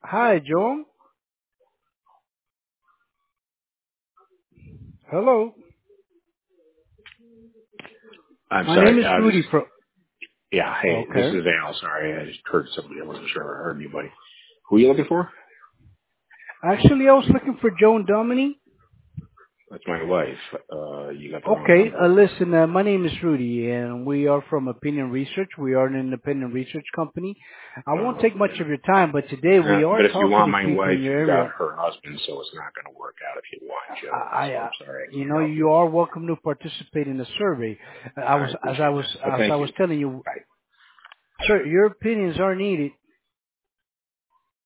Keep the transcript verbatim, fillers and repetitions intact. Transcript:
Hi, Joe. Hello. I'm My name sorry. is Uh, this Rudy is from. yeah. Hey, this Okay. is Al. Sorry, I just heard somebody. I wasn't sure I heard anybody. Who are you looking for? Actually, I was looking for Joan Domini. That's my wife. Uh, you got the wrong Okay. Uh, number. listen, uh, my name is Rudy, and we are from Opinion Research. We are an independent research company. I won't Oh, take much yeah. of your time, but today Uh, we are but if you talking want to my people wife, in your you got area. her husband, so it's not going to work out if you want I, Joan. I, So uh, I'm sorry, I you can't know, help you. you are welcome to participate in the survey. I I was, as I appreciate was, that, but as I thank was you. telling you, Bye. sir, your opinions are needed.